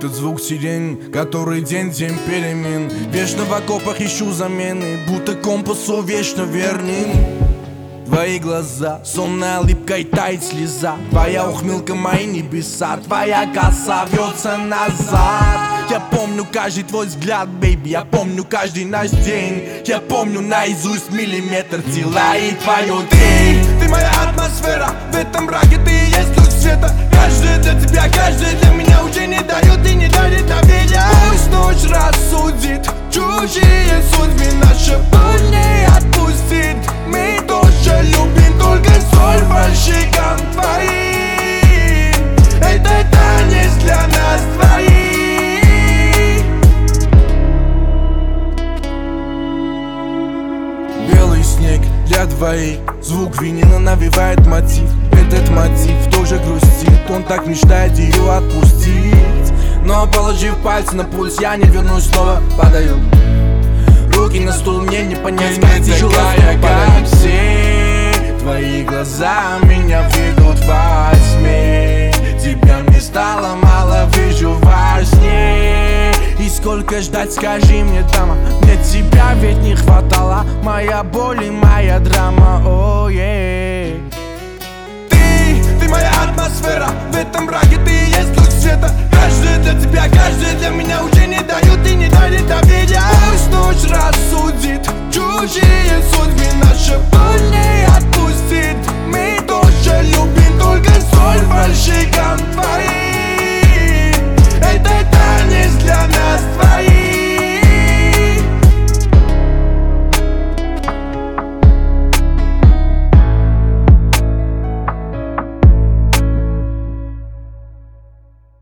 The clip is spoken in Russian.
Этот звук сирен, который день перемен. Вечно в окопах ищу замены, будто компасу вечно верным. Твои глаза, сонная липкой тает слеза. Твоя ухмылка, мои небеса. Твоя коса вьется назад. Я помню каждый твой взгляд, бейби. Я помню каждый наш день. Я помню наизусть миллиметр тела и твое ты моя атмосфера. В этом мраке ты и есть луч света. Каждый для тебя, каждый для меня уже не дает и не дарит доверия. Пусть ночь рассудит чужие судьбы, наша боль не отпустит. Мы тоже любим только соль по щекам твоим. Это танец для нас двоих. Белый снег для двоих. Звук винила навевает мотив. Этот мотив тоже грустит. Он так мечтает ее отпустить. Но положив пальцы на пульс, я не вернусь, снова падаю. Руки на стул, мне не понять, как тяжело как все. Твои глаза меня ведут во тьме. Тебя мне стало мало, вижу во сне. И сколько ждать, скажи мне, дама. Мне тебя ведь не хватало. Моя боль и моя драма, Ты моя атмосфера. В этом мраке ты и есть луч света. Каждый для тебя, каждый для меня уже не дают и не дарит доверия. Пусть ночь рассудит чужие судьбы, наша боль не отпустит. Мы тоже любим только соль по щекам.